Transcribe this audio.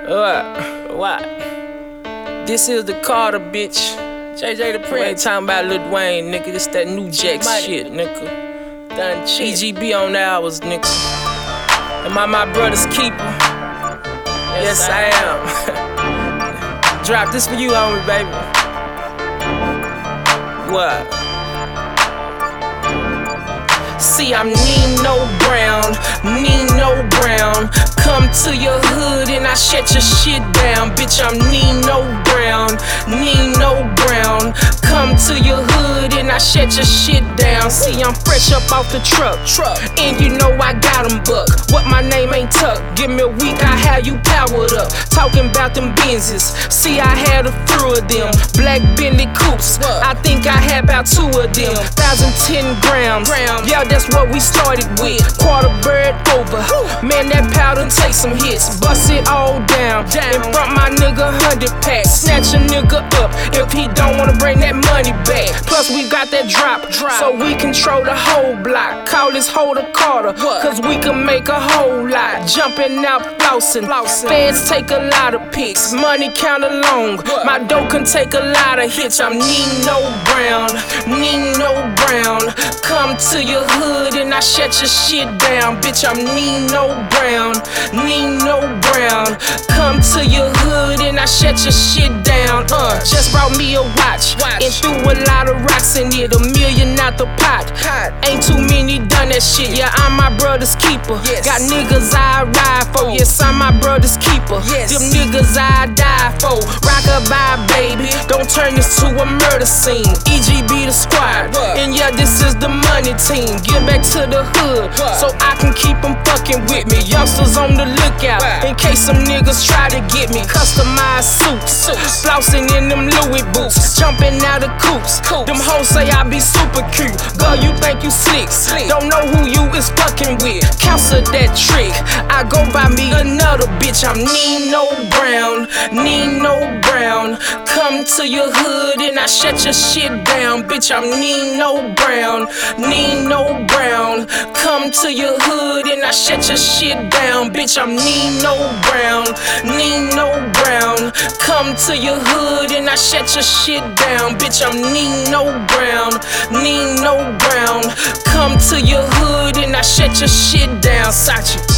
What? This is the Carter, bitch. JJ the Prince. Ain't talking about Lil Wayne, nigga. This that new Jack shit, nigga. Done EGB on the hours, nigga. Am I my brother's keeper? Yes, I am. Drop this for you, homie, baby. What? See, I'm Nino Brown, Nino Brown. Come to your hood and I shut your shit down. Bitch, I'm Nino Brown, Nino Brown. Come to your hood and I shut your shit down. See, I'm fresh up off the truck. And you know I got 'em buck. What my name ain't Tuck. Give me a week, I have you powered up. Talking about them Benzes. See, I had a few of them. Black Bentley coupes. I think I had about 2 of them. 1,010 grams. Yeah, that's what we started with. Quarter bird over. Man, that powder take some hits. Bust it all down. In front my nigga 100 pack. Snatch a nigga up if he don't wanna bring that money back. Plus we got that drop, so we control the whole block. Call this holder Carter, cause we can make a whole lot. Jumping out, flossing. Feds take a lot of pics. Money counter long. My dough can take a lot of hits. I'm Nino Brown, Nino Brown. Come to your hood and I shut your shit down. Bitch, I'm Nino Brown, Nino Brown. Come to your hood and I shut your shit down. Just brought me a watch and threw a lot of rocks in it. $1 million out the pot. Ain't too many done that shit. Yeah, I'm my brother's keeper. Got niggas I ride for. Yes, I'm my brother's keeper. Them niggas I die for. Rock-a-bye, baby. Don't turn this to a murder scene. EGB the squad. And yeah, this is the money team. Get back to the hood so I can keep them fucking with me. Youngsters on the lookout in case some niggas try to get me. Customized suits, flossing in them Louis boots, jumping out of coops. Them hoes say I be super cute. Girl, you think you slick. Don't know who you is fucking with. Cancel that trick. I go buy me another bitch. I'm Nino Brown, Nino Brown. Come to your hood and I shut your shit down. Bitch, I'm Nino Brown, Nino Brown. Come to your hood and I shut your shit down. Bitch, I'm Nino Brown, Nino Brown. Come to your hood and I shut your shit down. Bitch, I'm Nino Brown, Nino Brown. Come to your hood and I shut your shit down. Sachi.